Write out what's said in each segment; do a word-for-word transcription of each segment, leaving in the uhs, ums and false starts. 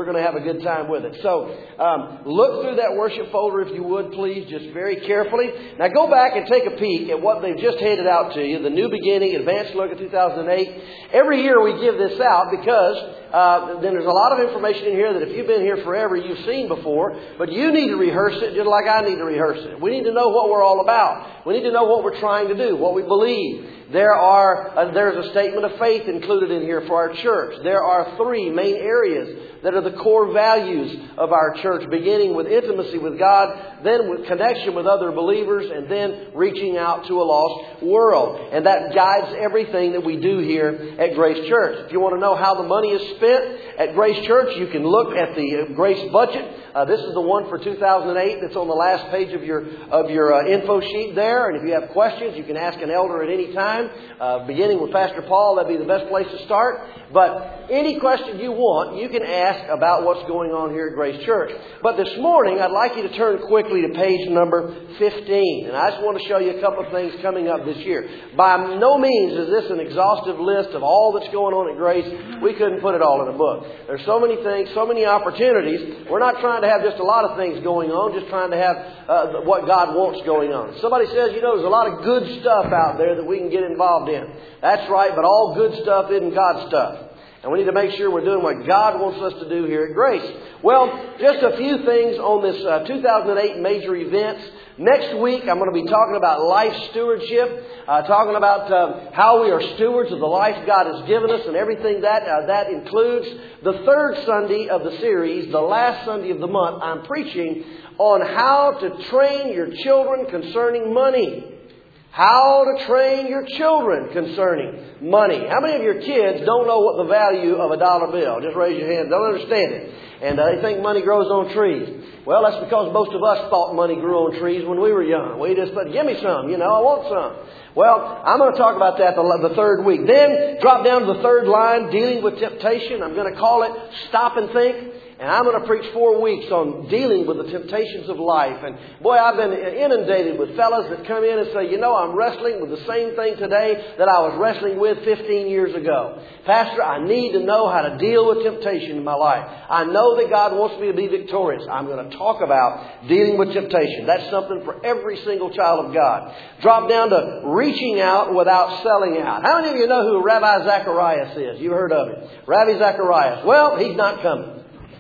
going to have a good time with it. So um, look through that worship folder if you would, please, just very carefully. Now go back and take a peek at what they've just handed out to you, the New Beginning, Advanced Look at two thousand eight. Every year we give this out because uh, then there's a lot of information in here that if you've been here forever, you've seen before. But you need to rehearse it just like I need to rehearse it. We need to know what we're all about. We need to know what we're trying to do, what we believe. There are uh, there's a statement of faith included in here for our church. There are three main areas that are the core values of our church, beginning with intimacy with God, then with connection with other believers, and then reaching out to a lost world. And that guides everything that we do here at Grace Church. If you want to know how the money is spent at Grace Church, you can look at the Grace budget. Uh, this is the one for two thousand eight that's on the last page of your of your uh, info sheet there. And if you have questions, you can ask an elder at any time. Uh, beginning with Pastor Paul, that'd be the best place to start. But any question you want, you can ask about what's going on here at Grace Church. But this morning, I'd like you to turn quickly to page number fifteen. And I just want to show you a couple of things coming up this year. By no means is this an exhaustive list of all that's going on at Grace. We couldn't put it all in a book. There's so many things, so many opportunities. We're not trying to have just a lot of things going on, just trying to have uh, what God wants going on. Somebody says, you know, there's a lot of good stuff out there that we can get involved in. That's right, but all good stuff isn't God stuff. And we need to make sure we're doing what God wants us to do here at Grace. Well, just a few things on this uh, two thousand eight major events. Next week, I'm going to be talking about life stewardship, uh, talking about uh, how we are stewards of the life God has given us and everything that uh, that includes. The third Sunday of the series, the last Sunday of the month, I'm preaching on how to train your children concerning money. How to train your children concerning money. How many of your kids don't know what the value of a dollar bill? Just raise your hand. Don't understand it. And uh, they think money grows on trees. Well, that's because most of us thought money grew on trees when we were young. We just thought, give me some, you know, I want some. Well, I'm going to talk about that the, the third week. Then drop down to the third line, dealing with temptation. I'm going to call it Stop and Think. And I'm going to preach four weeks on dealing with the temptations of life. And boy, I've been inundated with fellas that come in and say, you know, I'm wrestling with the same thing today that I was wrestling with fifteen years ago. Pastor, I need to know how to deal with temptation in my life. I know that God wants me to be victorious. I'm going to talk about dealing with temptation. That's something for every single child of God. Drop down to reaching out without selling out. How many of you know who Rabbi Zacharias is? You've heard of him. Rabbi Zacharias. Well, he's not coming.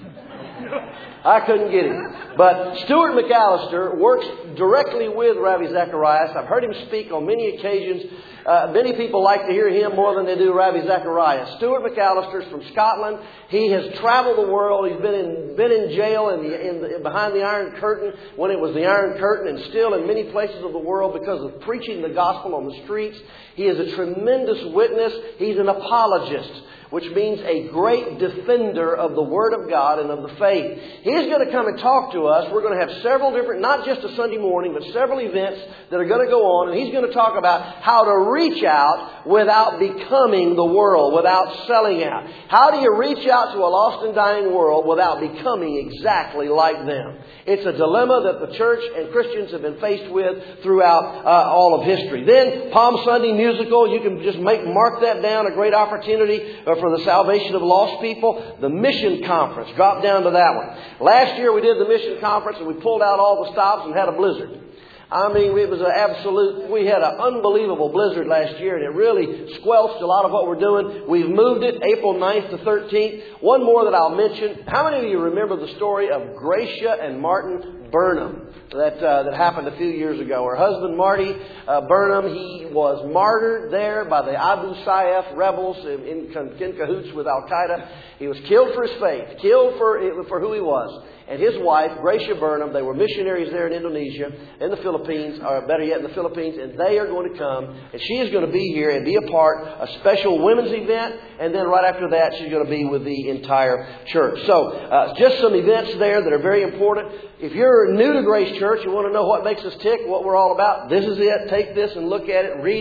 I couldn't get him. But Stuart McAllister works directly with Rabbi Zacharias. I've heard him speak on many occasions. Uh, many people like to hear him more than they do Rabbi Zacharias. Stuart McAllister is from Scotland. He has traveled the world. He's been in been in jail in the, in the, behind the Iron Curtain when it was the Iron Curtain, and still in many places of the world because of preaching the gospel on the streets. He is a tremendous witness. He's an apologist, which means a great defender of the Word of God and of the faith. He's going to come and talk to us. We're going to have several different, not just a Sunday morning, but several events that are going to go on. And he's going to talk about how to reach out without becoming the world, without selling out. How do you reach out to a lost and dying world without becoming exactly like them? It's a dilemma that the church and Christians have been faced with throughout uh, all of history. Then Palm Sunday musical, you can just make mark that down, a great opportunity uh, for the salvation of lost people. The mission conference, drop down to that one. Last year we did the mission conference and we pulled out all the stops and had a blizzard. I mean, it was an absolute, we had an unbelievable blizzard last year, and it really squelched a lot of what we're doing. We've moved it April ninth to thirteenth. One more that I'll mention. How many of you remember the story of Gracia and Martin Burnham that uh, that happened a few years ago? Her husband, Marty uh, Burnham, he was martyred there by the Abu Sayyaf rebels in, in, in cahoots with Al-Qaeda. He was killed for his faith, killed for, for who he was. And his wife, Gracia Burnham, they were missionaries there in Indonesia, in the Philippines, or better yet in the Philippines, and they are going to come, and she is going to be here and be a part of a special women's event, and then right after that she's going to be with the entire church. So, uh, just some events there that are very important. If you're new to Grace Church, you want to know what makes us tick, what we're all about, this is it. Take this and look at it, read it,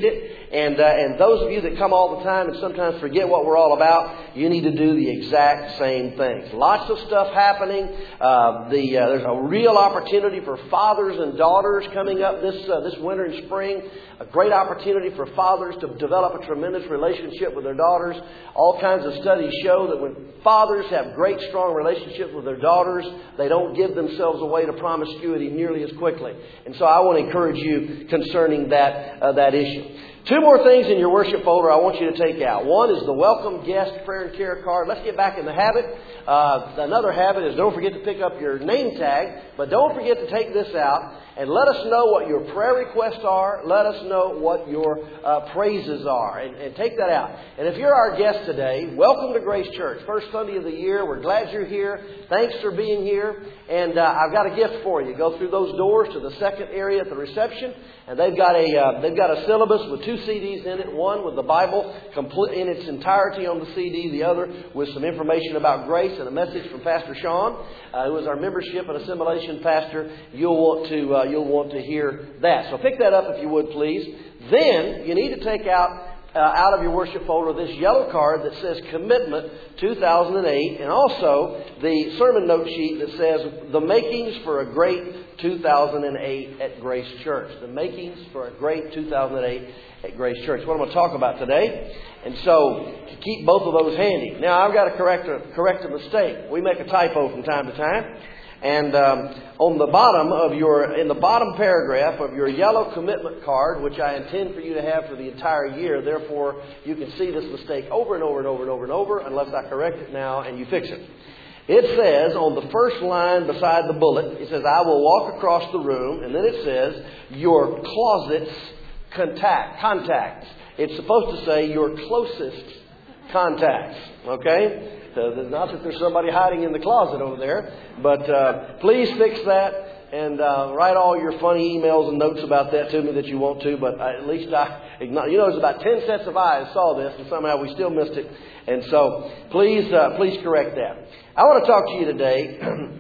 And, uh, and those of you that come all the time and sometimes forget what we're all about, you need to do the exact same things. Lots of stuff happening. Uh, the, uh, there's a real opportunity for fathers and daughters coming up this, uh, this winter and spring. A great opportunity for fathers to develop a tremendous relationship with their daughters. All kinds of studies show that when fathers have great, strong relationships with their daughters, they don't give themselves away to promiscuity nearly as quickly. And so I want to encourage you concerning that, uh, that issue. Two more things in your worship folder I want you to take out. One is the welcome guest prayer and care card. Let's get back in the habit. Uh, another habit is don't forget to pick up your name tag, but don't forget to take this out and let us know what your prayer requests are. Let us know what your uh, praises are, and, and take that out. And if you're our guest today, welcome to Grace Church. First Sunday of the year. We're glad you're here. Thanks for being here. And uh, I've got a gift for you. Go through those doors to the second area at the reception, and they've got a uh, they've got a syllabus with two C Ds in it. One with the Bible complete in its entirety on the C D. The other with some information about grace and a message from Pastor Sean, uh, who is our membership and assimilation pastor. You'll want to uh, you'll want to hear that. So pick that up if you would, please. Then you need to take out. Uh, out of your worship folder this yellow card that says Commitment two thousand eight, and also the sermon note sheet that says The Makings for a Great two thousand eight at Grace Church. The Makings for a Great two thousand eight at Grace Church. What I'm going to talk about today. And so to keep both of those handy. Now I've got to correct a, correct a mistake. We make a typo from time to time. And um, on the bottom of your, in the bottom paragraph of your yellow commitment card, which I intend for you to have for the entire year, therefore you can see this mistake over and over and over and over and over unless I correct it now and you fix it. It says on the first line beside the bullet, it says, I will walk across the room, and then it says, your closet's contact, contacts. It's supposed to say your closest contacts, okay? Uh, not that there's somebody hiding in the closet over there, but uh, please fix that and uh, write all your funny emails and notes about that to me that you want to. But I, at least I, you know, there's about ten sets of eyes saw this, and somehow we still missed it. And so please, uh, please correct that. I want to talk to you today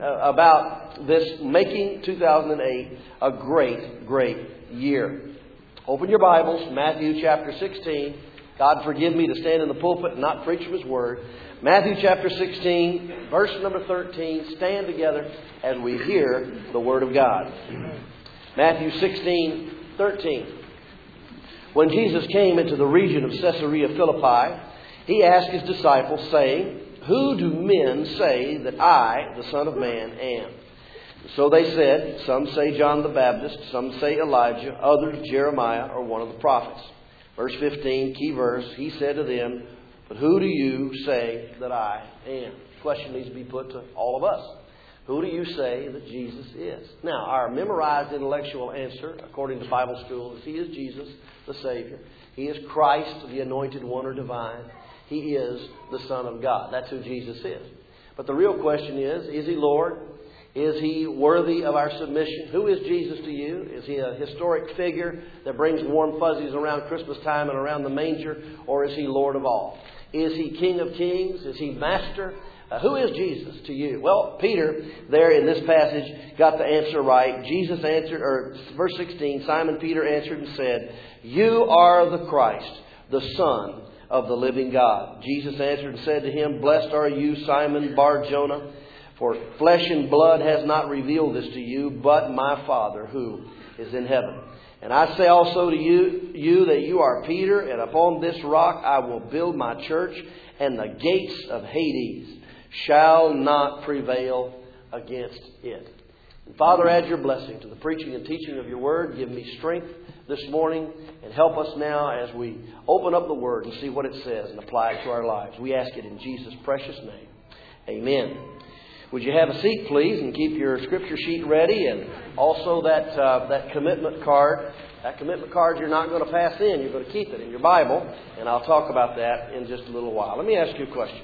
about this making two thousand eight a great, great year. Open your Bibles, Matthew chapter sixteen. God forgive me to stand in the pulpit and not preach from His Word. Matthew chapter sixteen, verse number thirteen. Stand together as we hear the Word of God. Matthew sixteen, thirteen. When Jesus came into the region of Caesarea Philippi, He asked His disciples, saying, Who do men say that I, the Son of Man, am? So they said, Some say John the Baptist, some say Elijah, others Jeremiah or one of the prophets. Verse fifteen, key verse, He said to them, But who do you say that I am? The question needs to be put to all of us. Who do you say that Jesus is? Now, our memorized intellectual answer, according to Bible school, is He is Jesus, the Savior. He is Christ, the Anointed One or Divine. He is the Son of God. That's who Jesus is. But the real question is, is He Lord? Is He worthy of our submission? Who is Jesus to you? Is He a historic figure that brings warm fuzzies around Christmas time and around the manger? Or is He Lord of all? Is He King of Kings? Is He Master? Uh, who is Jesus to you? Well, Peter, there in this passage, got the answer right. Jesus answered, or verse sixteen, Simon Peter answered and said, You are the Christ, the Son of the living God. Jesus answered and said to him, Blessed are you, Simon Bar-Jonah, for flesh and blood has not revealed this to you, but my Father who is in heaven. And I say also to you, you that you are Peter, and upon this rock I will build my church, and the gates of Hades shall not prevail against it. And Father, add your blessing to the preaching and teaching of your word. Give me strength this morning, and help us now as we open up the word and see what it says and apply it to our lives. We ask it in Jesus' precious name. Amen. Would you have a seat, please, and keep your scripture sheet ready, and also that uh, that commitment card. That commitment card you're not going to pass in. You're going to keep it in your Bible, and I'll talk about that in just a little while. Let me ask you a question.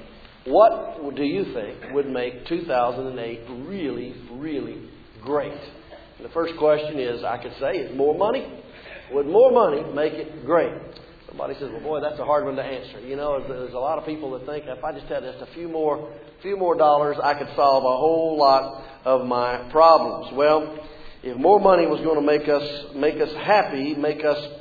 What do you think would make two thousand eight really, really great? And the first question is, I could say, is more money? Would more money make it great? Somebody says, well, boy, that's a hard one to answer. You know, there's a lot of people that think if I just had just a few more few more dollars, I could solve a whole lot of my problems. Well, if more money was going to make us make us happy, make us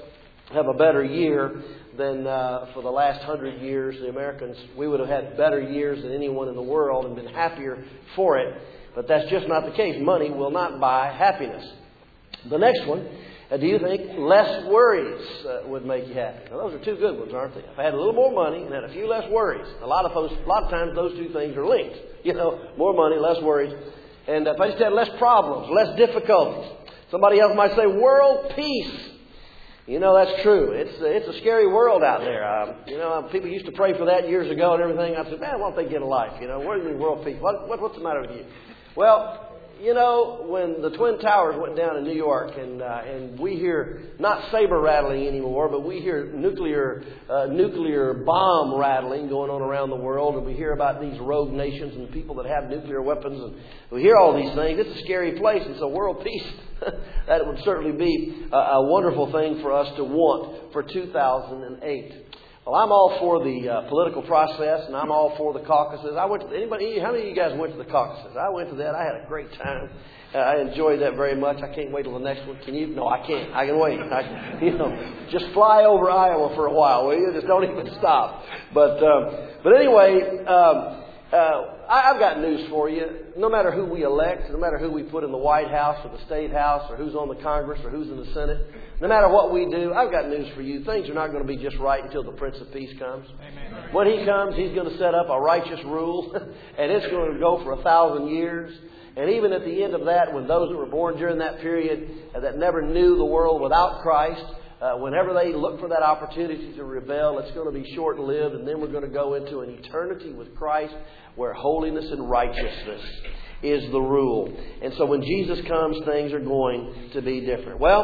have a better year than uh, for the last hundred years. The Americans, we would have had better years than anyone in the world and been happier for it. But that's just not the case. Money will not buy happiness. The next one, uh, do you think less worries uh, would make you happy? Now, those are two good ones, aren't they? If I had a little more money and had a few less worries, a lot of those, a lot of times those two things are linked. You know, more money, less worries. And if I just had less problems, less difficulties. Somebody else might say world peace. You know, that's true. It's it's a scary world out there. Um, you know, people used to pray for that years ago and everything. I said, man, why don't they get a life? You know, what do you mean world peace? What, what what's the matter with you? Well, you know, when the Twin Towers went down in New York, and uh, and we hear not saber rattling anymore, but we hear nuclear uh, nuclear bomb rattling going on around the world, and we hear about these rogue nations and people that have nuclear weapons, and we hear all these things. It's a scary place, and so world peace, that would certainly be a, a wonderful thing for us to want for two thousand eight. Well, I'm all for the uh, political process, and I'm all for the caucuses. I went to anybody. How many of you guys went to the caucuses? I went to that. I had a great time. Uh, I enjoyed that very much. I can't wait till the next one. Can you? No, I can't. I can wait. I, you know, just fly over Iowa for a while, will you? Just don't even stop. But um, but anyway. Um, Uh, I've got news for you. No matter who we elect, no matter who we put in the White House or the State House or who's on the Congress or who's in the Senate, no matter what we do, I've got news for you. Things are not going to be just right until the Prince of Peace comes. Amen. When He comes, He's going to set up a righteous rule, and it's going to go for a thousand years. And even at the end of that, when those that were born during that period uh, that never knew the world without Christ, Uh, whenever they look for that opportunity to rebel, it's going to be short-lived, and then we're going to go into an eternity with Christ where holiness and righteousness is the rule. And so when Jesus comes, things are going to be different. Well,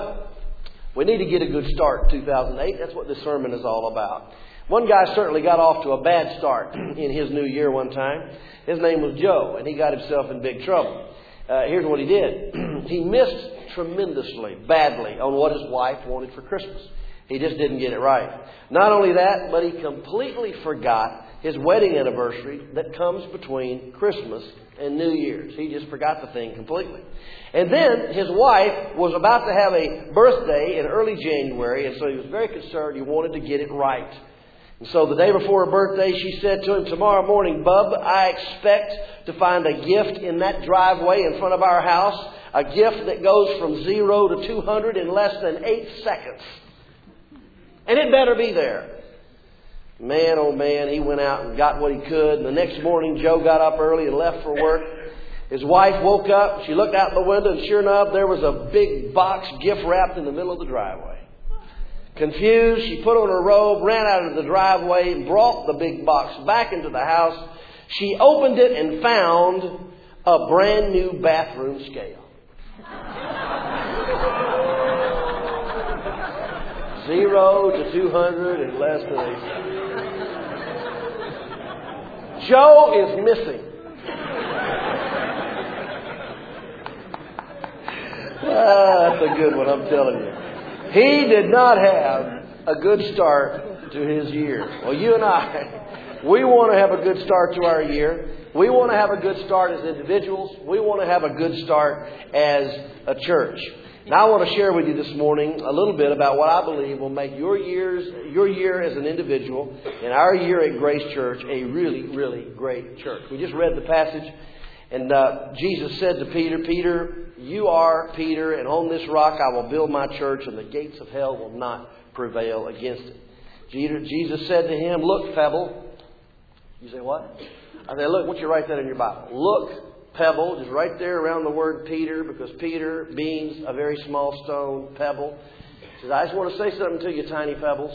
we need to get a good start in two thousand eight. That's what this sermon is all about. One guy certainly got off to a bad start in his new year one time. His name was Joe, and he got himself in big trouble. Uh, here's what he did. He missed tremendously, badly, on what his wife wanted for Christmas. He just didn't get it right. Not only that, but he completely forgot his wedding anniversary that comes between Christmas and New Year's. He just forgot the thing completely. And then his wife was about to have a birthday in early January, and so he was very concerned. He wanted to get it right. And so the day before her birthday, she said to him, tomorrow morning, Bub, I expect to find a gift in that driveway in front of our house, a gift that goes from zero to two hundred in less than eight seconds. And it better be there. Man, oh man, he went out and got what he could. And the next morning, Joe got up early and left for work. His wife woke up, she looked out the window, and sure enough, there was a big box gift wrapped in the middle of the driveway. Confused, she put on her robe, ran out of the driveway, brought the big box back into the house. She opened it and found a brand new bathroom scale. Zero to two hundred in less than eight seconds. Joe is missing. Ah, that's a good one, I'm telling you. He did not have a good start to his year. Well, you and I, we want to have a good start to our year. We want to have a good start as individuals. We want to have a good start as a church. Now, I want to share with you this morning a little bit about what I believe will make your years, your year as an individual and our year at Grace Church a really, really great church. We just read the passage, and uh, Jesus said to Peter, Peter, you are Peter, and on this rock I will build my church, and the gates of hell will not prevail against it. Jesus said to him, look, Pebble. You say, what? I said, look, why don't you write that in your Bible? Look, Pebble, just right there around the word Peter, because Peter means a very small stone, pebble. He says, I just want to say something to you, tiny pebbles.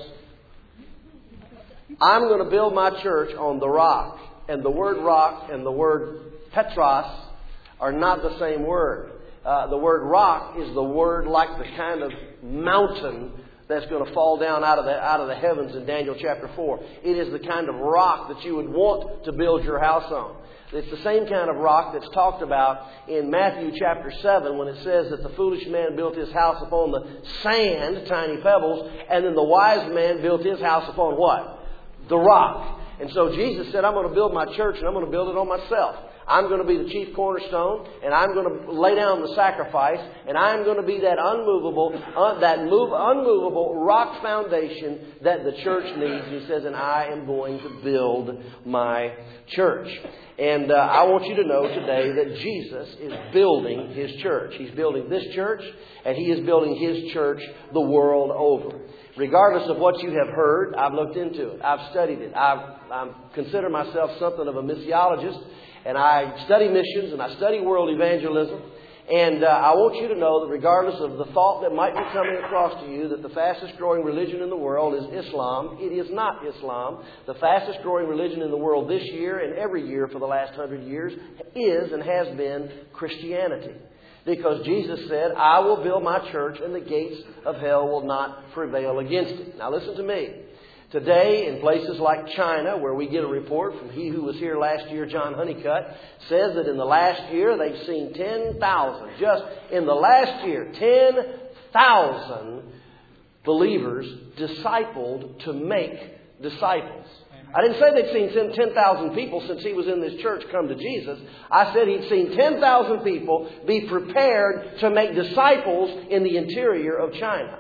I'm going to build my church on the rock. And the word rock and the word Petros are not the same word. Uh, the word rock is the word like the kind of mountain that's going to fall down out of the out of the heavens in Daniel chapter four. It is the kind of rock that you would want to build your house on. It's the same kind of rock that's talked about in Matthew chapter seven when it says that the foolish man built his house upon the sand, tiny pebbles, and then the wise man built his house upon what? The rock. And so Jesus said, I'm going to build my church, and I'm going to build it on myself. I'm going to be the chief cornerstone, and I'm going to lay down the sacrifice, and I'm going to be that unmovable, uh, that move, unmovable rock foundation that the church needs. And he says, and I am going to build my church. And uh, I want you to know today that Jesus is building His church. He's building this church, and He is building His church the world over. Regardless of what you have heard, I've looked into it. I've studied it. I've, I consider myself something of a missiologist, and I study missions, and I study world evangelism. And uh, I want you to know that regardless of the thought that might be coming across to you that the fastest growing religion in the world is Islam, it is not Islam. The fastest growing religion in the world this year and every year for the last hundred years is and has been Christianity. Because Jesus said, I will build my church and the gates of hell will not prevail against it. Now listen to me. Today, in places like China, where we get a report from he who was here last year, John Honeycutt, says that in the last year they've seen ten thousand, just in the last year, ten thousand believers discipled to make disciples. I didn't say they'd seen ten thousand people since he was in this church come to Jesus. I said he'd seen ten thousand people be prepared to make disciples in the interior of China.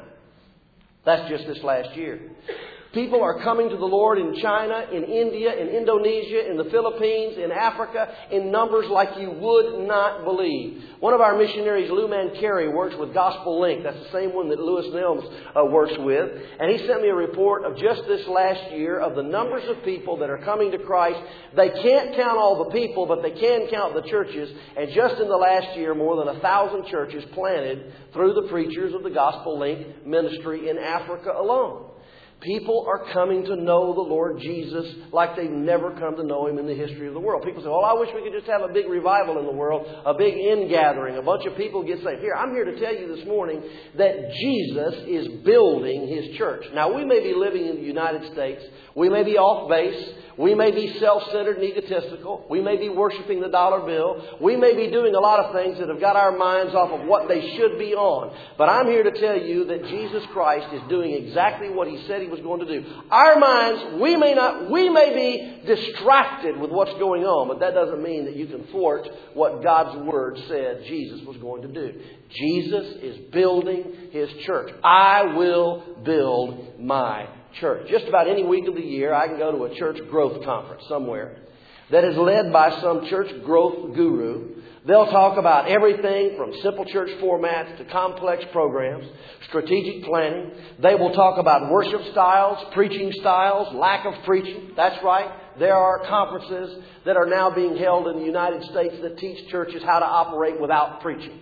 That's just this last year. People are coming to the Lord in China, in India, in Indonesia, in the Philippines, in Africa, in numbers like you would not believe. One of our missionaries, Lou Man Carey, works with Gospel Link. That's the same one that Lewis Nelms uh, works with. And he sent me a report of just this last year of the numbers of people that are coming to Christ. They can't count all the people, but they can count the churches. And just in the last year, more than a thousand churches planted through the preachers of the Gospel Link ministry in Africa alone. People are coming to know the Lord Jesus like they've never come to know Him in the history of the world. People say, well, I wish we could just have a big revival in the world, a big ingathering, a bunch of people get saved. Here, I'm here to tell you this morning that Jesus is building His church. Now, we may be living in the United States. We may be off base. We may be self-centered and egotistical. We may be worshiping the dollar bill. We may be doing a lot of things that have got our minds off of what they should be on. But I'm here to tell you that Jesus Christ is doing exactly what He said He was going to do. Our minds, we may not, we may be distracted with what's going on, but that doesn't mean that you can thwart what God's Word said Jesus was going to do. Jesus is building His church. I will build my church. Just about any week of the year, I can go to a church growth conference somewhere that is led by some church growth guru. They'll talk about everything from simple church formats to complex programs, strategic planning. They will talk about worship styles, preaching styles, lack of preaching. That's right. There are conferences that are now being held in the United States that teach churches how to operate without preaching.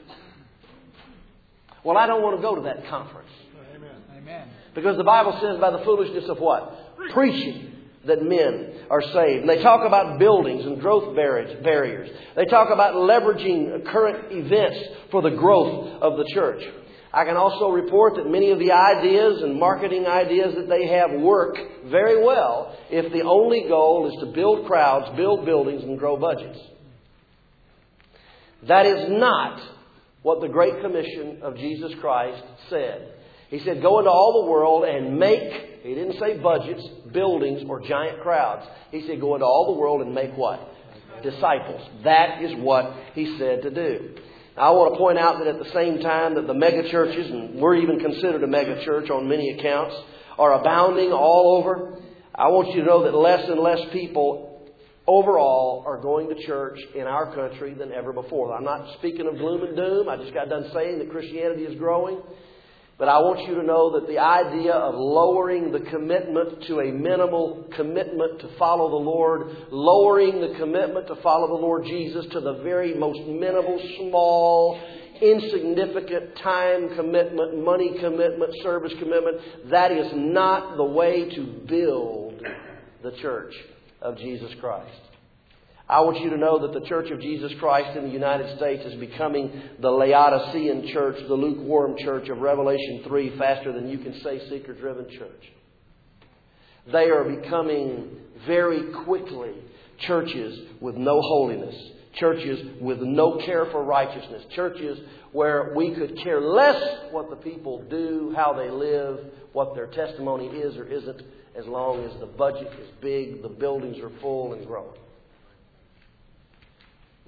Well, I don't want to go to that conference. Amen. Amen. Because the Bible says by the foolishness of what? Preaching. That men are saved. And they talk about buildings and growth barriers. They talk about leveraging current events for the growth of the church. I can also report that many of the ideas and marketing ideas that they have work very well if the only goal is to build crowds, build buildings, and grow budgets. That is not what the Great Commission of Jesus Christ said. He said, go into all the world and make, He didn't say budgets, buildings, or giant crowds. He said, go into all the world and make what? Disciples. That is what He said to do. Now, I want to point out that at the same time that the mega churches, and we're even considered a mega church on many accounts, are abounding all over, I want you to know that less and less people overall are going to church in our country than ever before. I'm not speaking of gloom and doom. I just got done saying that Christianity is growing. But I want you to know that the idea of lowering the commitment to a minimal commitment to follow the Lord, lowering the commitment to follow the Lord Jesus to the very most minimal, small, insignificant time commitment, money commitment, service commitment, that is not the way to build the church of Jesus Christ. I want you to know that the Church of Jesus Christ in the United States is becoming the Laodicean church, the lukewarm church of Revelation three, faster than you can say seeker-driven church. They are becoming very quickly churches with no holiness, churches with no care for righteousness, churches where we could care less what the people do, how they live, what their testimony is or isn't, as long as the budget is big, the buildings are full and growing.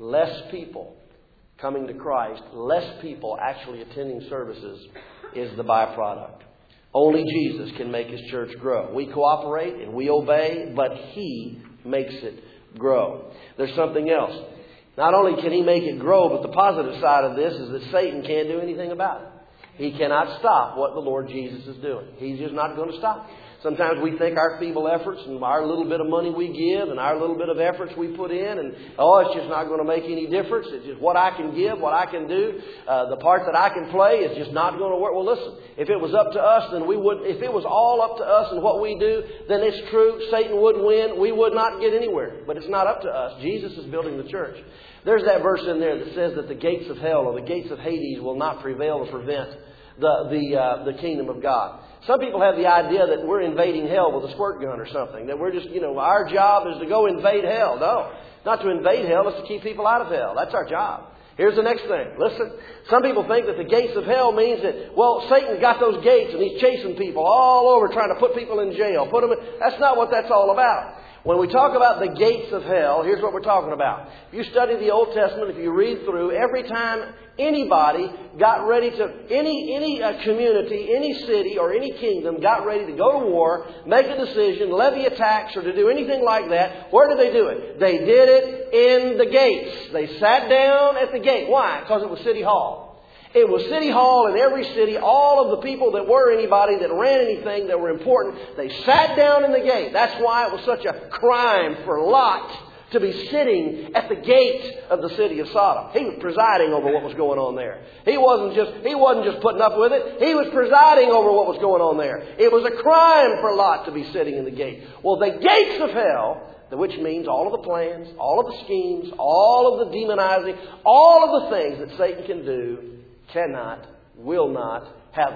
less people coming to Christ, less people actually attending services is the byproduct. Only Jesus can make His church grow. We cooperate and we obey, but He makes it grow. There's something else. Not only can He make it grow, but the positive side of this is that Satan can't do anything about it. He cannot stop what the Lord Jesus is doing. He's just not going to stop. Sometimes we think our feeble efforts and our little bit of money we give and our little bit of efforts we put in and, oh, it's just not going to make any difference. It's just what I can give, what I can do. Uh, the part that I can play is just not going to work. Well, listen, if it was up to us, then we would, if it was all up to us and what we do, then it's true. Satan would win. We would not get anywhere. But it's not up to us. Jesus is building the church. There's that verse in there that says that the gates of hell or the gates of Hades will not prevail to prevent the, the, uh, the kingdom of God. Some people have the idea that we're invading hell with a squirt gun or something. That we're just, you know, our job is to go invade hell. No, not to invade hell. It's to keep people out of hell. That's our job. Here's the next thing. Listen, some people think that the gates of hell means that, well, Satan's got those gates and he's chasing people all over trying to put people in jail. Put them in. That's not what that's all about. When we talk about the gates of hell, here's what we're talking about. If you study the Old Testament, if you read through, every time anybody got ready to, any any uh, community, any city or any kingdom got ready to go to war, make a decision, levy a tax or to do anything like that, where did they do it? They did it in the gates. They sat down at the gate. Why? Because it was City Hall. It was City Hall in every city. All of the people that were anybody, that ran anything, that were important, they sat down in the gate. That's why it was such a crime for Lot to be sitting at the gate of the city of Sodom. He was presiding over what was going on there. He wasn't just, he wasn't just putting up with it. He was presiding over what was going on there. It was a crime for Lot to be sitting in the gate. Well, the gates of hell, which means all of the plans, all of the schemes, all of the demonizing, all of the things that Satan can do, cannot, will not, have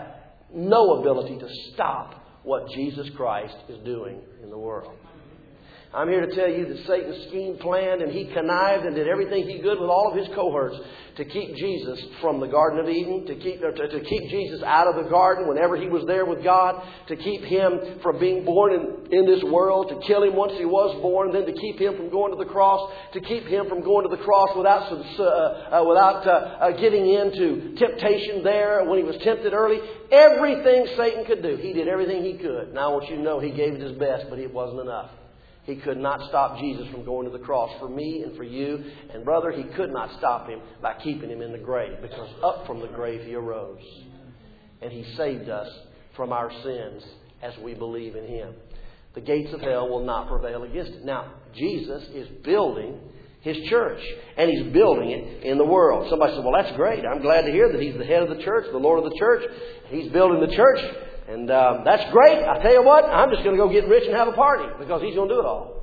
no ability to stop what Jesus Christ is doing in the world. I'm here to tell you that Satan schemed, planned, and he connived and did everything he could with all of his cohorts to keep Jesus from the Garden of Eden, to keep, to, to keep Jesus out of the garden whenever he was there with God, to keep him from being born in, in this world, to kill him once he was born, then to keep him from going to the cross, to keep him from going to the cross without, uh, uh, without uh, uh, getting into temptation there when he was tempted early. Everything Satan could do, he did everything he could. Now I want you to know he gave it his best, but it wasn't enough. He could not stop Jesus from going to the cross for me and for you. And brother, he could not stop him by keeping him in the grave, because up from the grave he arose. And he saved us from our sins as we believe in him. The gates of hell will not prevail against it. Now, Jesus is building his church, and he's building it in the world. Somebody said, well, that's great. I'm glad to hear that he's the head of the church, the Lord of the church. He's building the church. And um, that's great. I tell you what, I'm just going to go get rich and have a party because he's going to do it all.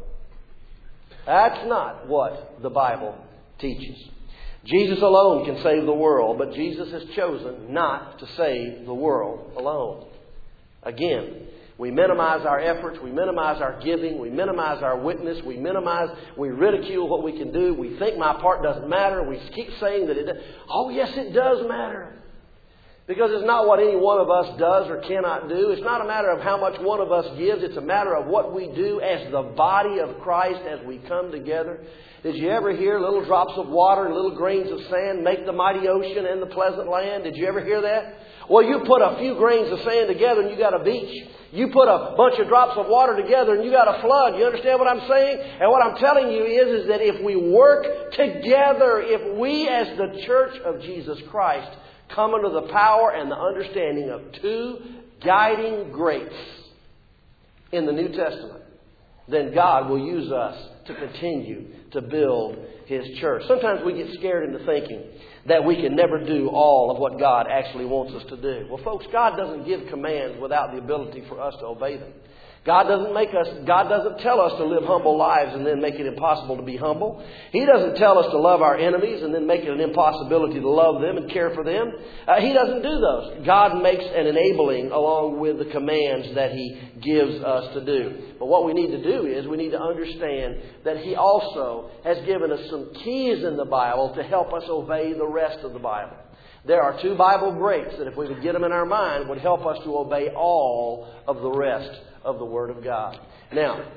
That's not what the Bible teaches. Jesus alone can save the world, but Jesus has chosen not to save the world alone. Again, we minimize our efforts, we minimize our giving, we minimize our witness, we minimize, we ridicule what we can do. We think my part doesn't matter. We keep saying that it does. Oh, yes, it does matter. Because it's not what any one of us does or cannot do. It's not a matter of how much one of us gives. It's a matter of what we do as the body of Christ as we come together. Did you ever hear little drops of water and little grains of sand make the mighty ocean and the pleasant land? Did you ever hear that? Well, you put a few grains of sand together and you got a beach. You put a bunch of drops of water together and you got a flood. You understand what I'm saying? And what I'm telling you is, is that if we work together, if we as the church of Jesus Christ come under the power and the understanding of two guiding greats in the New Testament, then God will use us to continue to build His church. Sometimes we get scared into thinking that we can never do all of what God actually wants us to do. Well, folks, God doesn't give commands without the ability for us to obey them. God doesn't make us, God doesn't tell us to live humble lives and then make it impossible to be humble. He doesn't tell us to love our enemies and then make it an impossibility to love them and care for them. Uh, he doesn't do those. God makes an enabling along with the commands that He gives us to do. But what we need to do is we need to understand that He also has given us some keys in the Bible to help us obey the rest of the Bible. There are two Bible greats that if we would get them in our mind would help us to obey all of the rest of the Word of God. Now,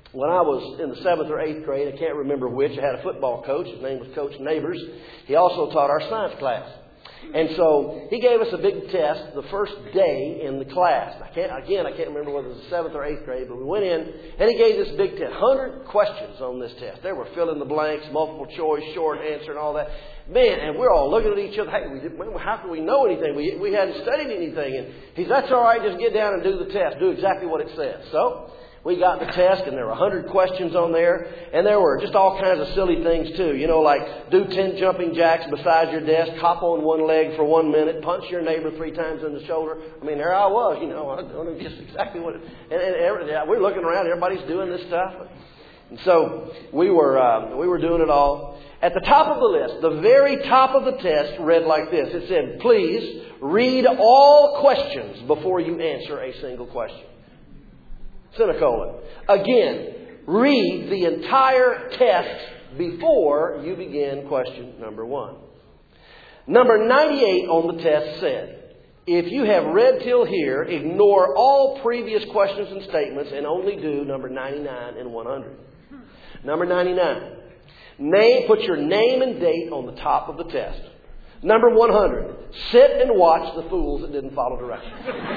when I was in the seventh or eighth grade, I can't remember which, I had a football coach. His name was Coach Neighbors. He also taught our science class. And so he gave us a big test the first day in the class. I can't, again, I can't remember whether it was the seventh or eighth grade, but we went in and he gave this big test. one hundred questions on this test. There were fill in the blanks, multiple choice, short answer, and all that. Man, and we're all looking at each other. Hey, we did, how can we know anything? We, we hadn't studied anything. And he said, that's all right, just get down and do the test. Do exactly what it says. So we got the test, and there were one hundred questions on there. And there were just all kinds of silly things, too. You know, like do ten jumping jacks beside your desk, hop on one leg for one minute, punch your neighbor three times in the shoulder. I mean, there I was, you know, I don't know just exactly what it... And, and every, we're looking around, everybody's doing this stuff. And so we were, uh, we were doing it all. At the top of the list, the very top of the test read like this. It said, please read all questions before you answer a single question. Semicolon. Again, read the entire test before you begin question number one. Number ninety-eight on the test said, if you have read till here, ignore all previous questions and statements and only do number ninety-nine and one hundred. Number ninety-nine. Name, put your name and date on the top of the test. Number one hundred. Sit and watch the fools that didn't follow directions.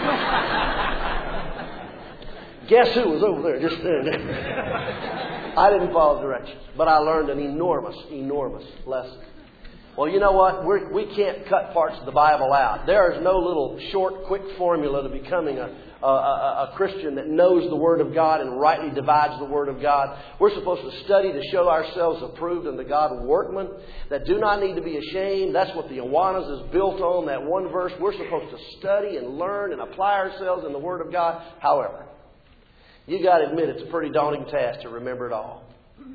Guess who was over there just standing there? I didn't follow directions, but I learned an enormous, enormous lesson. Well, you know what? We're, we can't cut parts of the Bible out. There is no little short, quick formula to becoming a, a, a, a Christian that knows the Word of God and rightly divides the Word of God. We're supposed to study to show ourselves approved unto God, workmen that do not need to be ashamed. That's what the Awanas is built on, that one verse. We're supposed to study and learn and apply ourselves in the Word of God. However, you got to admit it's a pretty daunting task to remember it all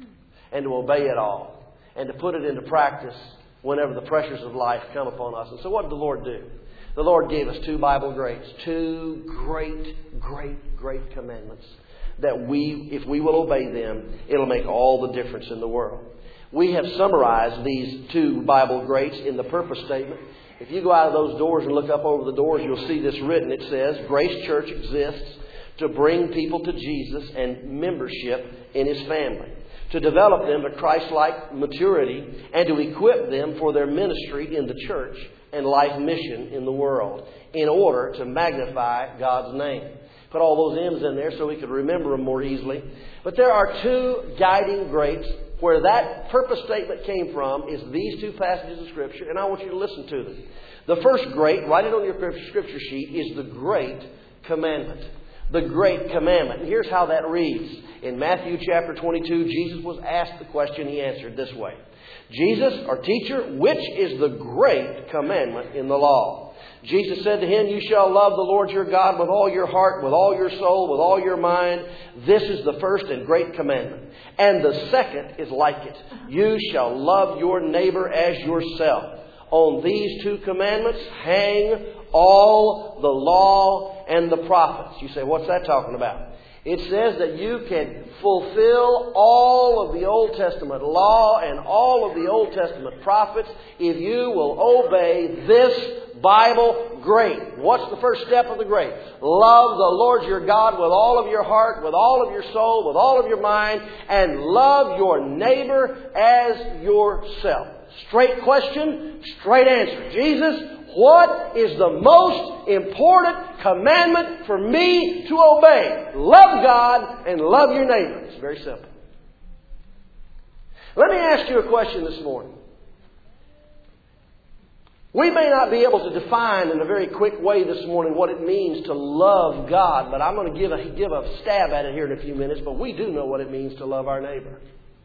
and to obey it all and to put it into practice whenever the pressures of life come upon us. And so what did the Lord do? The Lord gave us two Bible greats, two great, great, great commandments that we, if we will obey them, it'll make all the difference in the world. We have summarized these two Bible greats in the purpose statement. If you go out of those doors and look up over the doors, you'll see this written. It says, Grace Church exists to bring people to Jesus and membership in His family, to develop them to Christ-like maturity, and to equip them for their ministry in the church and life mission in the world, in order to magnify God's name. Put all those M's in there so we could remember them more easily. But there are two guiding greats. Where that purpose statement came from is these two passages of Scripture, and I want you to listen to them. The first great, write it on your Scripture sheet, is the Great Commandment. The Great Commandment. And here's how that reads. In Matthew chapter twenty-two, Jesus was asked the question. He answered this way. Jesus, our teacher, which is the great commandment in the law? Jesus said to him, you shall love the Lord your God with all your heart, with all your soul, with all your mind. This is the first and great commandment. And the second is like it. You shall love your neighbor as yourself. On these two commandments hang all the law and the prophets. You say, what's that talking about? It says that you can fulfill all of the Old Testament law and all of the Old Testament prophets if you will obey this Bible great. What's the first step of the great? Love the Lord your God with all of your heart, with all of your soul, with all of your mind, and love your neighbor as yourself. Straight question, straight answer. Jesus, what is the most important commandment for me to obey? Love God and love your neighbor. It's very simple. Let me ask you a question this morning. We may not be able to define in a very quick way this morning what it means to love God, but I'm going to give a, give a stab at it here in a few minutes, but we do know what it means to love our neighbor.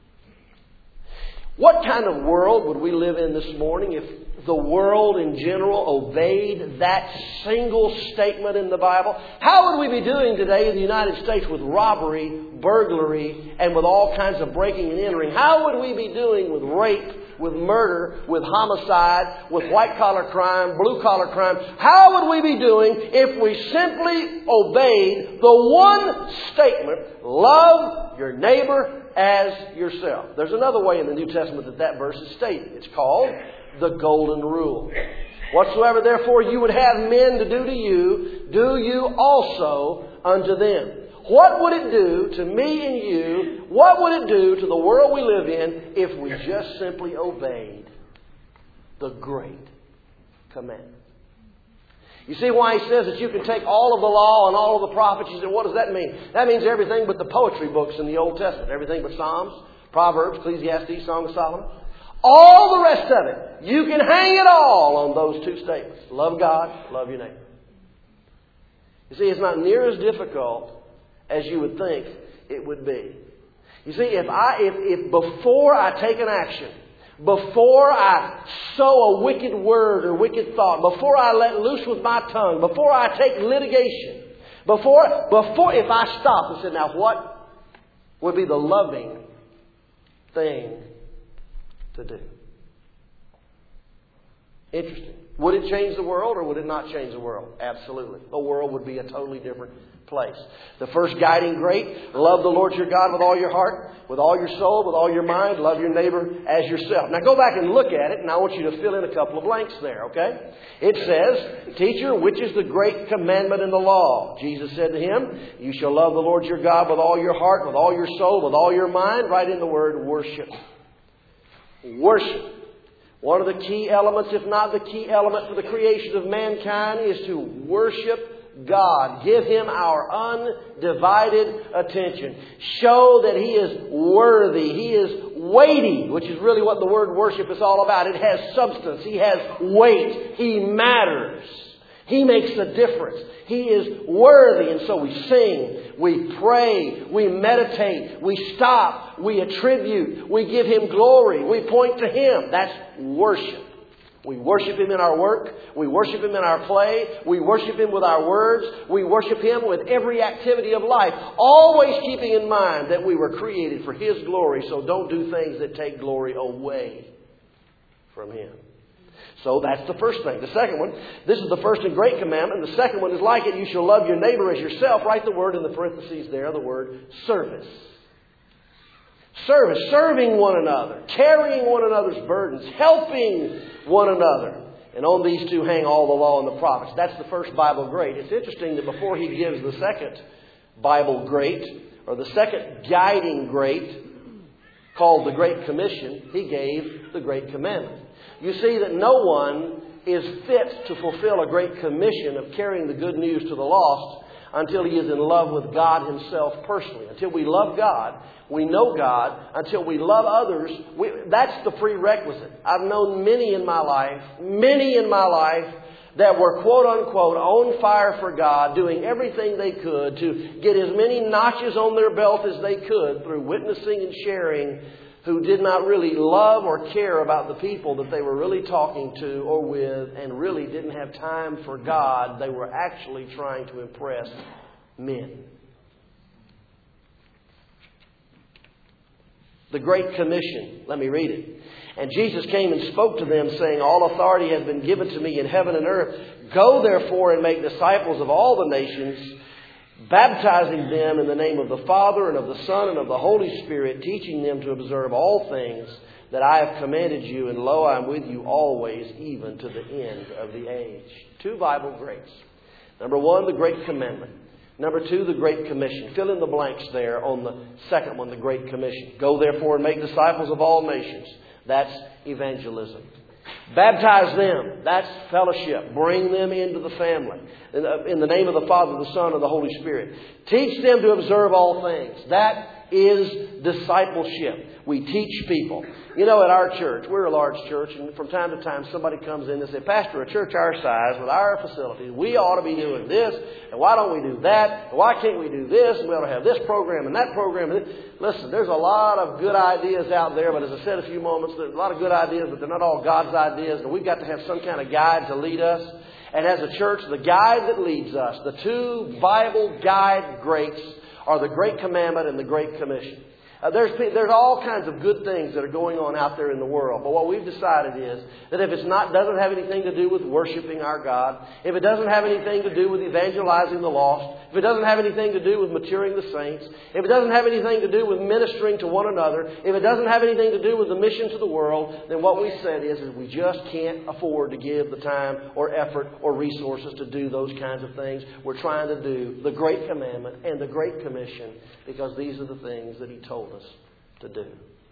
What kind of world would we live in this morning if the world in general obeyed that single statement in the Bible? How would we be doing today in the United States with robbery, burglary, and with all kinds of breaking and entering? How would we be doing with rape, with murder, with homicide, with white-collar crime, blue-collar crime? How would we be doing if we simply obeyed the one statement, love your neighbor as yourself? There's another way in the New Testament that that verse is stated. It's called the Golden Rule. Whatsoever therefore you would have men to do to you, do you also unto them. What would it do to me and you? What would it do to the world we live in if we just simply obeyed the great commandment? You see why he says that you can take all of the law and all of the prophets? You say, what does that mean? That means everything but the poetry books in the Old Testament. Everything but Psalms, Proverbs, Ecclesiastes, Song of Solomon. All the rest of it. You can hang it all on those two statements. Love God, love your neighbor. You see, it's not near as difficult as you would think it would be. You see, if I, if, if before I take an action, before I sow a wicked word or wicked thought, before I let loose with my tongue, before I take litigation, before, before, if I stop and said, now what would be the loving thing to do? Interesting. Would it change the world or would it not change the world? Absolutely. The world would be a totally different place. The first guiding great, love the Lord your God with all your heart, with all your soul, with all your mind. Love your neighbor as yourself. Now go back and look at it, and I want you to fill in a couple of blanks there, okay? It says, Teacher, which is the great commandment in the law? Jesus said to him, you shall love the Lord your God with all your heart, with all your soul, with all your mind. Write in the word worship. Worship. One of the key elements, if not the key element for the creation of mankind, is to worship God. Give Him our undivided attention. Show that He is worthy. He is weighty, which is really what the word worship is all about. It has substance. He has weight. He matters. He makes a difference. He is worthy. And so we sing, we pray, we meditate, we stop, we attribute, we give Him glory, we point to Him. That's worship. We worship Him in our work. We worship Him in our play. We worship Him with our words. We worship Him with every activity of life. Always keeping in mind that we were created for His glory. So don't do things that take glory away from Him. So that's the first thing. The second one, this is the first and great commandment. And the second one is like it. You shall love your neighbor as yourself. Write the word in the parentheses there, the word service. Service, serving one another, carrying one another's burdens, helping one another. And on these two hang all the law and the prophets. That's the first Bible great. It's interesting that before he gives the second Bible great, or the second guiding great, called the Great Commission, he gave the Great Commandment. You see that no one is fit to fulfill a great commission of carrying the good news to the lost until he is in love with God Himself personally. Until we love God, we know God. Until we love others, we, that's the prerequisite. I've known many in my life, many in my life that were quote unquote on fire for God, doing everything they could to get as many notches on their belt as they could through witnessing and sharing, who did not really love or care about the people that they were really talking to or with, and really didn't have time for God. They were actually trying to impress men. The Great Commission. Let me read it. And Jesus came and spoke to them, saying, all authority has been given to me in heaven and earth. Go therefore and make disciples of all the nations, baptizing them in the name of the Father and of the Son and of the Holy Spirit, teaching them to observe all things that I have commanded you. And lo, I am with you always, even to the end of the age. Two Bible greats. Number one, the Great Commandment. Number two, the Great Commission. Fill in the blanks there on the second one, the Great Commission. Go therefore and make disciples of all nations. That's evangelism. Baptize them. That's fellowship. Bring them into the family. In the name of the Father, the Son, and the Holy Spirit. Teach them to observe all things. That is discipleship. We teach people. You know, at our church, we're a large church, and from time to time somebody comes in and says, Pastor, a church our size with our facilities, we ought to be doing this, and why don't we do that? And why can't we do this? And we ought to have this program and that program. Listen, there's a lot of good ideas out there, but as I said a few moments, there's a lot of good ideas, but they're not all God's ideas, and we've got to have some kind of guide to lead us. And as a church, the guide that leads us, the two Bible guide greats, are the Great Commandment and the Great Commission. Uh, there's, there's all kinds of good things that are going on out there in the world. But what we've decided is that if it's not, doesn't have anything to do with worshiping our God, if it doesn't have anything to do with evangelizing the lost, if it doesn't have anything to do with maturing the saints, if it doesn't have anything to do with ministering to one another, if it doesn't have anything to do with the mission to the world, then what we said is, is we just can't afford to give the time or effort or resources to do those kinds of things. We're trying to do the Great Commandment and the Great Commission because these are the things that He told us to do.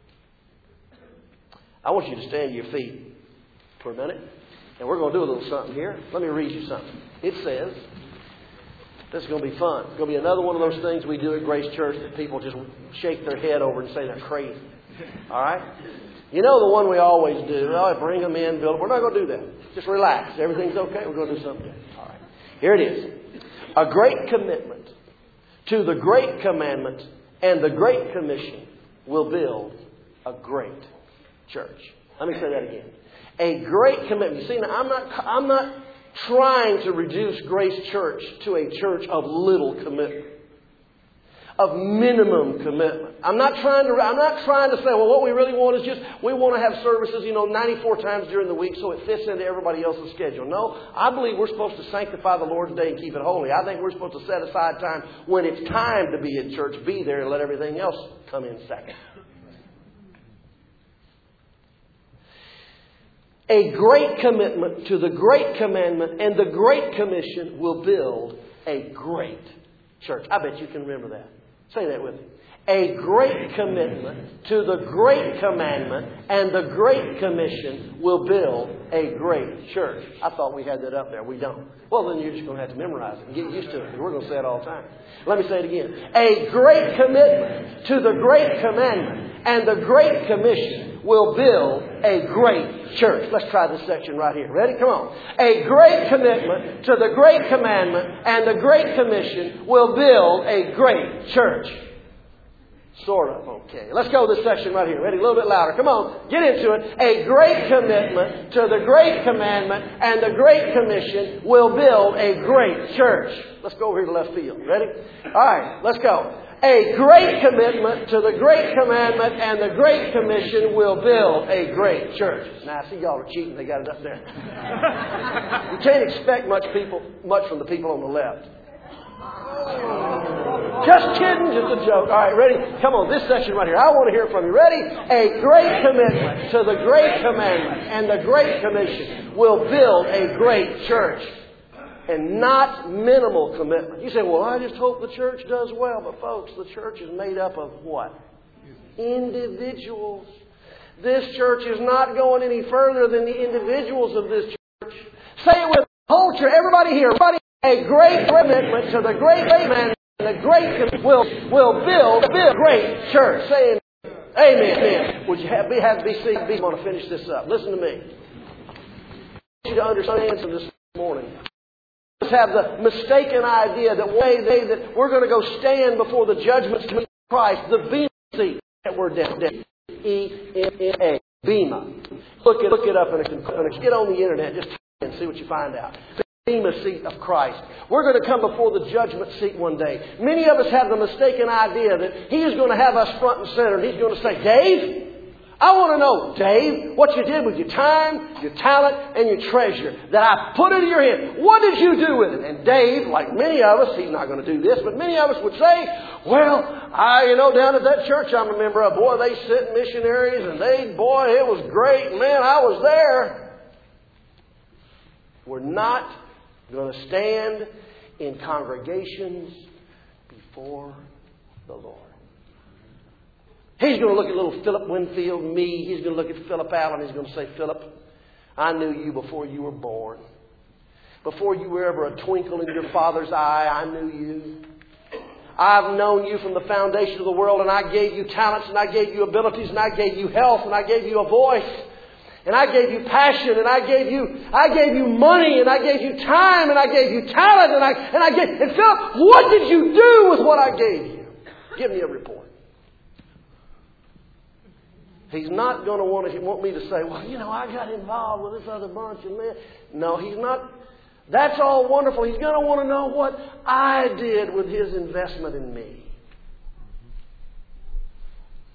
I want you to stand to your feet for a minute. And we're going to do a little something here. Let me read you something. It says, this is going to be fun. It's going to be another one of those things we do at Grace Church that people just shake their head over and say they're crazy. All right? You know the one we always do. Oh, bring them in, build them. We're not going to do that. Just relax. Everything's okay. We're going to do something different. All right. Here it is. A great commitment to the Great Commandment and the Great Commission will build a great church. Let me say that again. A great commitment. You see, now I'm not, I'm not trying to reduce Grace Church to a church of little commitment, of minimum commitment. I'm not trying to, I'm not trying to say, well, what we really want is just, we want to have services, you know, ninety-four times during the week so it fits into everybody else's schedule. No, I believe we're supposed to sanctify the Lord's day and keep it holy. I think we're supposed to set aside time when it's time to be in church, be there, and let everything else come in second. A great commitment to the Great Commandment and the Great Commission will build a great church. I bet you can remember that. Say that with me. A great commitment to the Great Commandment and the Great Commission will build a great church. I thought we had that up there. We don't. Well, then you're just going to have to memorize it and get used to it. We're going to say it all the time. Let me say it again. A great commitment to the Great Commandment and the Great Commission will build a great church. Let's try this section right here. Ready? Come on. A great commitment to the Great Commandment and the Great Commission will build a great church. Sort of. Okay. Let's go to this section right here. Ready? A little bit louder. Come on. Get into it. A great commitment to the Great Commandment and the Great Commission will build a great church. Let's go over here to left field. Ready? All right. Let's go. A great commitment to the Great Commandment and the Great Commission will build a great church. Now, I see y'all are cheating. They got it up there. You can't expect much people, much from the people on the left. Just kidding. Just a joke. All right, ready? Come on, this section right here. I want to hear from you. Ready? A great commitment to the Great Commandment and the Great Commission will build a great church. And not minimal commitment. You say, well, I just hope the church does well. But folks, the church is made up of what? Individuals. This church is not going any further than the individuals of this church. Say it with the whole church. Everybody here. Everybody, a great commitment to the Great Commandment and the Great Commission will, will build a great church. Say amen. Amen. Amen. Would you have, be, have to be seated? I want to finish this up. Listen to me. I want you to understand something this morning. Have the mistaken idea that one day that we're going to go stand before the judgment seat of Christ, the Bema seat. That word down, E M M A, Bema. Look it, look it up and get on the internet, just and see what you find out. The Bema seat of Christ. We're going to come before the judgment seat one day. Many of us have the mistaken idea that He is going to have us front and center, and He's going to say, Dave, I want to know, Dave, what you did with your time, your talent, and your treasure that I put into your hand. What did you do with it? And Dave, like many of us, he's not going to do this, but many of us would say, well, I, you know, down at that church I'm a member of, boy, they sent missionaries and they, boy, it was great. Man, I was there. We're not going to stand in congregations before the Lord. He's going to look at little Philip Winfield, me. He's going to look at Philip Allen. He's going to say, Philip, I knew you before you were born. Before you were ever a twinkle in your father's eye, I knew you. I've known you from the foundation of the world, and I gave you talents, and I gave you abilities, and I gave you health, and I gave you a voice, and I gave you passion, and I gave you, I gave you money, and I gave you time, and I gave you talent, and I, and I gave, and Philip, what did you do with what I gave you? Give me a report. He's not going to want to want me to say, well, you know, I got involved with this other bunch of men. No, he's not. That's all wonderful. He's going to want to know what I did with his investment in me.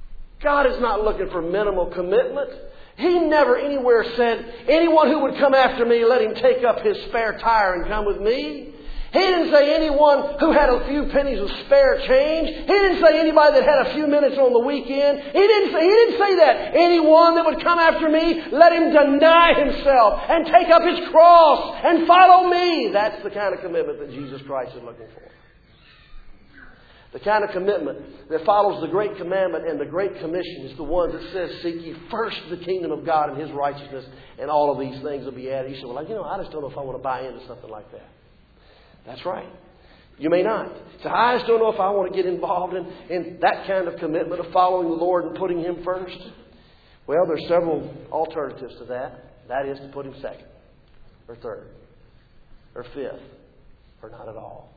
God is not looking for minimal commitment. He never anywhere said, anyone who would come after me, let him take up his spare tire and come with me. He didn't say anyone who had a few pennies of spare change. He didn't say anybody that had a few minutes on the weekend. He didn't say, he didn't say that. Anyone that would come after me, let him deny himself and take up his cross and follow me. That's the kind of commitment that Jesus Christ is looking for. The kind of commitment that follows the Great Commandment and the Great Commission is the one that says, seek ye first the kingdom of God and His righteousness, and all of these things will be added. You say, well, you know, I just don't know if I want to buy into something like that. That's right. You may not. So I just don't know if I want to get involved in, in that kind of commitment of following the Lord and putting Him first. Well, there's several alternatives to that. That is to put Him second, or third, or fifth, or not at all.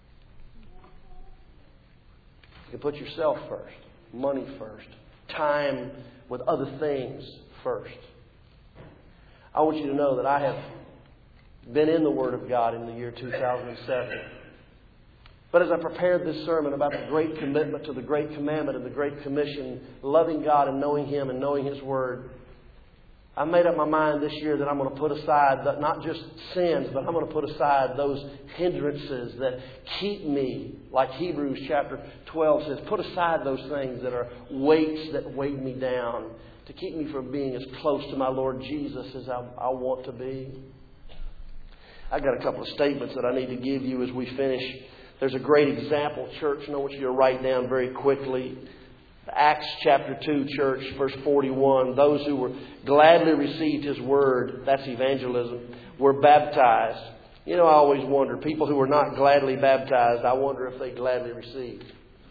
You can put yourself first, money first, time with other things first. I want you to know that I have been in the Word of God in the year two thousand seven. But as I prepared this sermon about the great commitment to the Great Commandment and the Great Commission, loving God and knowing Him and knowing His Word, I made up my mind this year that I'm going to put aside that not just sins, but I'm going to put aside those hindrances that keep me, like Hebrews chapter twelve says, put aside those things that are weights that weigh me down to keep me from being as close to my Lord Jesus as I, I want to be. I've got a couple of statements that I need to give you as we finish. There's a great example, church, and I want you to write down very quickly. Acts chapter two, church, verse forty-one. Those who were gladly received His word, that's evangelism, were baptized. You know, I always wonder, people who were not gladly baptized, I wonder if they gladly received.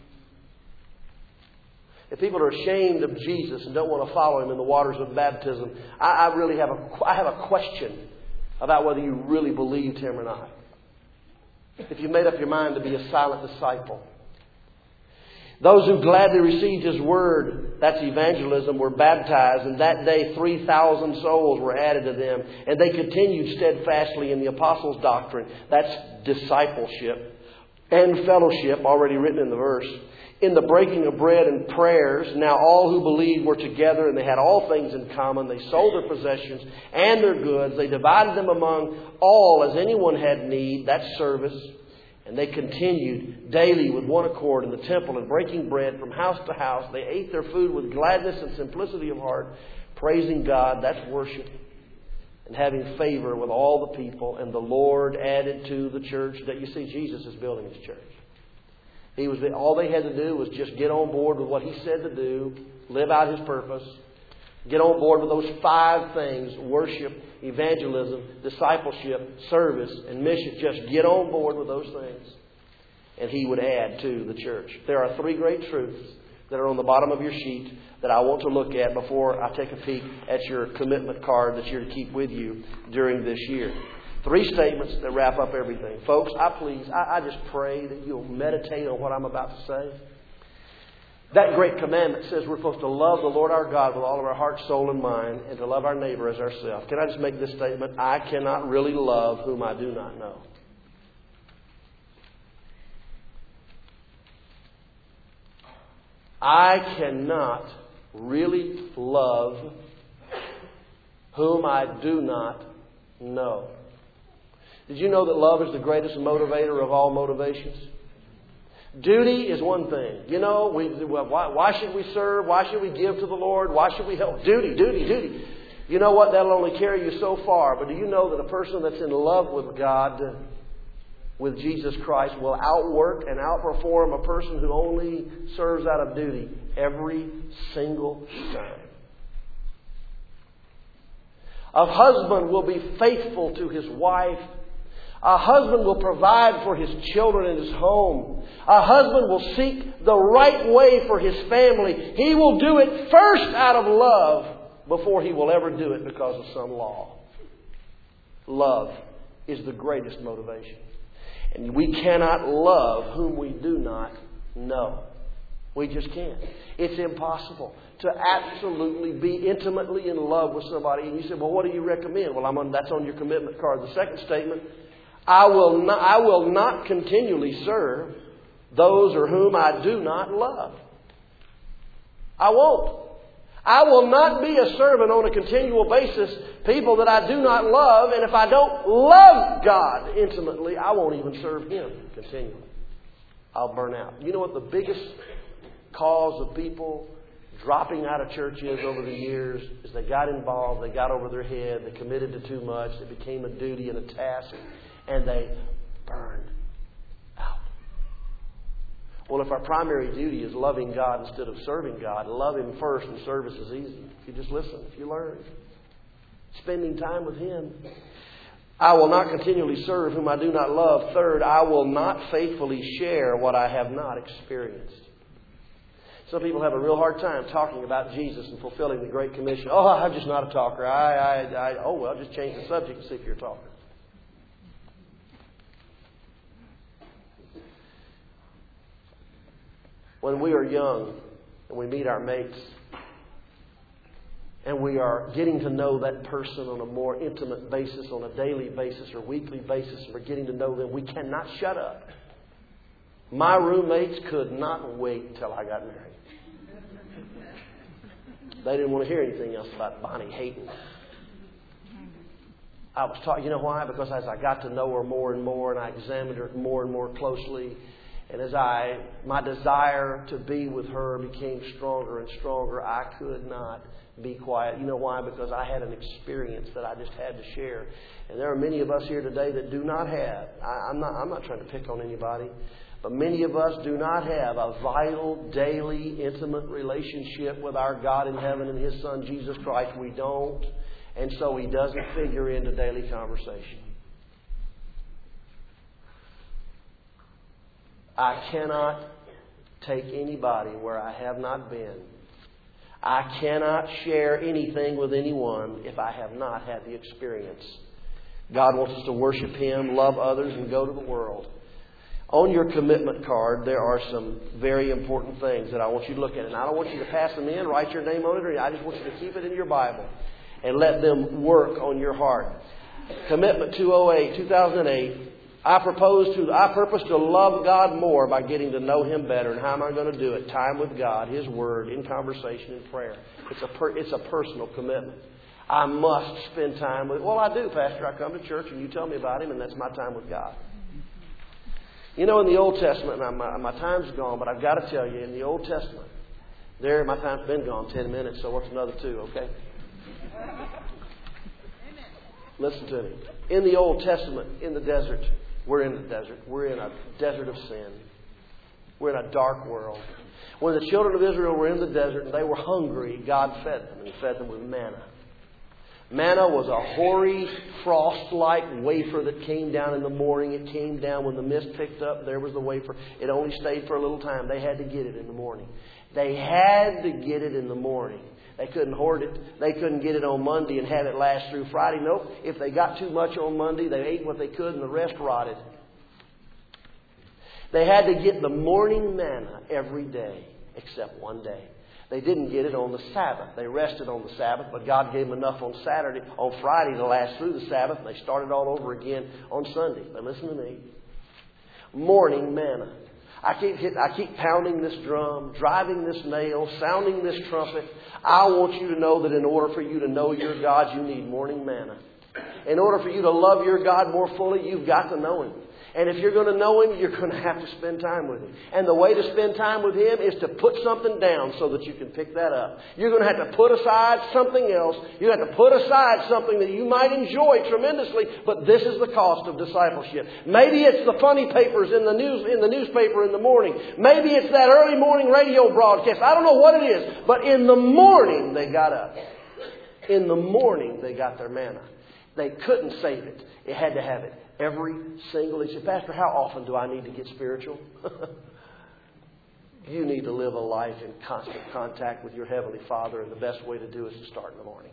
If people are ashamed of Jesus and don't want to follow Him in the waters of baptism, I, I really have a, I have a question about whether you really believed Him or not. If you made up your mind to be a silent disciple. Those who gladly received His word, that's evangelism, were baptized. And that day three thousand souls were added to them. And they continued steadfastly in the apostles' doctrine. That's discipleship. And fellowship, already written in the verse. In the breaking of bread and prayers. Now all who believed were together and they had all things in common. They sold their possessions and their goods. They divided them among all as anyone had need. That's service. And they continued daily with one accord in the temple and breaking bread from house to house. They ate their food with gladness and simplicity of heart, praising God. That's worship. And having favor with all the people. And the Lord added to the church. That you see, Jesus is building His church. He was all they had to do was just get on board with what He said to do, live out His purpose, get on board with those five things: worship, evangelism, discipleship, service, and mission. Just get on board with those things, and He would add to the church. There are three great truths that are on the bottom of your sheet that I want to look at before I take a peek at your commitment card that you're to keep with you during this year. Three statements that wrap up everything. Folks, I please, I, I just pray that you'll meditate on what I'm about to say. That great commandment says we're supposed to love the Lord our God with all of our heart, soul, and mind, and to love our neighbor as ourselves. Can I just make this statement? I cannot really love whom I do not know. I cannot really love whom I do not know. Did you know that love is the greatest motivator of all motivations? Duty is one thing. You know, we, why, why should we serve? Why should we give to the Lord? Why should we help? Duty, duty, duty. You know what? That'll only carry you so far. But do you know that a person that's in love with God, with Jesus Christ, will outwork and outperform a person who only serves out of duty every single time? A husband will be faithful to his wife. A husband will provide for his children and his home. A husband will seek the right way for his family. He will do it first out of love before he will ever do it because of some law. Love is the greatest motivation. And we cannot love whom we do not know. We just can't. It's impossible to absolutely be intimately in love with somebody. And you say, well, what do you recommend? Well, I'm on, that's on your commitment card. The second statement, I will not, I will not continually serve those or whom I do not love. I won't. I will not be a servant on a continual basis, people that I do not love. And if I don't love God intimately, I won't even serve Him continually. I'll burn out. You know what the biggest cause of people dropping out of churches over the years is? They got involved, they got over their head, they committed to too much, it became a duty and a task, and they burned out. Well, if our primary duty is loving God instead of serving God, love Him first and service is easy. If you just listen, if you learn. Spending time with Him. I will not continually serve whom I do not love. Third, I will not faithfully share what I have not experienced. Some people have a real hard time talking about Jesus and fulfilling the Great Commission. Oh, I'm just not a talker. I, I, I, oh, well, just change the subject and see if you're a talker. When we are young and we meet our mates and we are getting to know that person on a more intimate basis, on a daily basis or weekly basis, and we're getting to know them, we cannot shut up. My roommates could not wait till I got married. They didn't want to hear anything else about Bonnie Hayden. I was taught, you know why? Because as I got to know her more and more, and I examined her more and more closely, and as I, my desire to be with her became stronger and stronger, I could not be quiet. You know why? Because I had an experience that I just had to share. And there are many of us here today that do not have. I, I'm not. I'm not trying to pick on anybody. But many of us do not have a vital, daily, intimate relationship with our God in heaven and His Son, Jesus Christ. We don't. And so He doesn't figure into daily conversation. I cannot take anybody where I have not been. I cannot share anything with anyone if I have not had the experience. God wants us to worship Him, love others, and go to the world. On your commitment card, there are some very important things that I want you to look at. And I don't want you to pass them in, write your name on it, or I just want you to keep it in your Bible and let them work on your heart. Commitment two oh eight, two thousand eight. I propose to, I purpose to love God more by getting to know Him better. And how am I going to do it? Time with God, His Word, in conversation and prayer. It's a per, it's a personal commitment. I must spend time with. Well, I do, Pastor. I come to church and you tell me about Him, and that's my time with God. You know, in the Old Testament, and my, my time's gone, but I've got to tell you, in the Old Testament, there, my time's been gone ten minutes, so what's another two, okay? Listen to me. In the Old Testament, in the desert, we're in the desert. We're in a desert of sin. We're in a dark world. When the children of Israel were in the desert and they were hungry, God fed them, and He fed them with manna. Manna was a hoary, frost-like wafer that came down in the morning. It came down when the mist picked up. There was the wafer. It only stayed for a little time. They had to get it in the morning. They had to get it in the morning. They couldn't hoard it. They couldn't get it on Monday and have it last through Friday. Nope. If they got too much on Monday, they ate what they could and the rest rotted. They had to get the morning manna every day except one day. They didn't get it on the Sabbath. They rested on the Sabbath, but God gave them enough on Saturday, on Friday to last through the Sabbath, and they started all over again on Sunday. But listen to me. Morning manna. I keep hitting, I keep pounding this drum, driving this nail, sounding this trumpet. I want you to know that in order for you to know your God, you need morning manna. In order for you to love your God more fully, you've got to know Him. And if you're going to know Him, you're going to have to spend time with Him. And the way to spend time with Him is to put something down so that you can pick that up. You're going to have to put aside something else. You have to put aside something that you might enjoy tremendously, but this is the cost of discipleship. Maybe it's the funny papers in the news in the newspaper in the morning. Maybe it's that early morning radio broadcast. I don't know what it is, but in the morning they got up. In the morning they got their manna. They couldn't save it. It had to have it. Every single day. Pastor, how often do I need to get spiritual? You need to live a life in constant contact with your Heavenly Father, and the best way to do it is to start in the morning.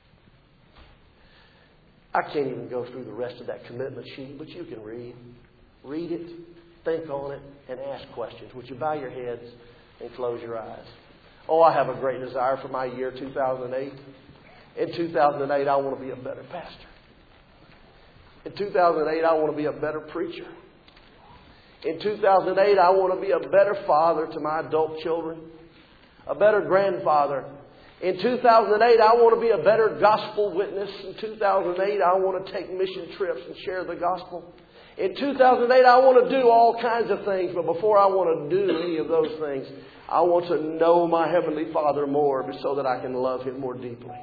I can't even go through the rest of that commitment sheet, but you can read. Read it, think on it, and ask questions. Would you bow your heads and close your eyes? Oh, I have a great desire for my year two thousand eight. In two thousand eight, I want to be a better pastor. In two thousand eight, I want to be a better preacher. In two thousand eight, I want to be a better father to my adult children, a better grandfather. In two thousand eight, I want to be a better gospel witness. In two thousand eight, I want to take mission trips and share the gospel. In two thousand eight, I want to do all kinds of things. But before I want to do any of those things, I want to know my Heavenly Father more so that I can love Him more deeply.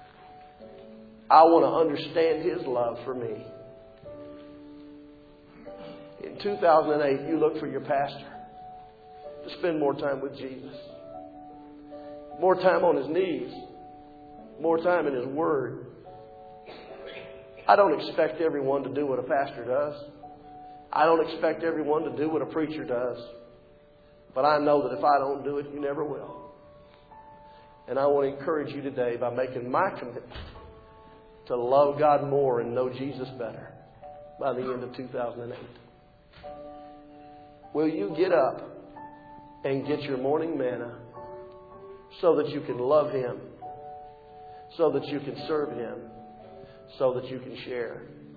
I want to understand His love for me. In two thousand eight, you look for your pastor to spend more time with Jesus. More time on his knees. More time in his Word. I don't expect everyone to do what a pastor does. I don't expect everyone to do what a preacher does. But I know that if I don't do it, you never will. And I want to encourage you today by making my commitment to love God more and know Jesus better by the end of two thousand eight. Will you get up and get your morning manna so that you can love Him, so that you can serve Him, so that you can share?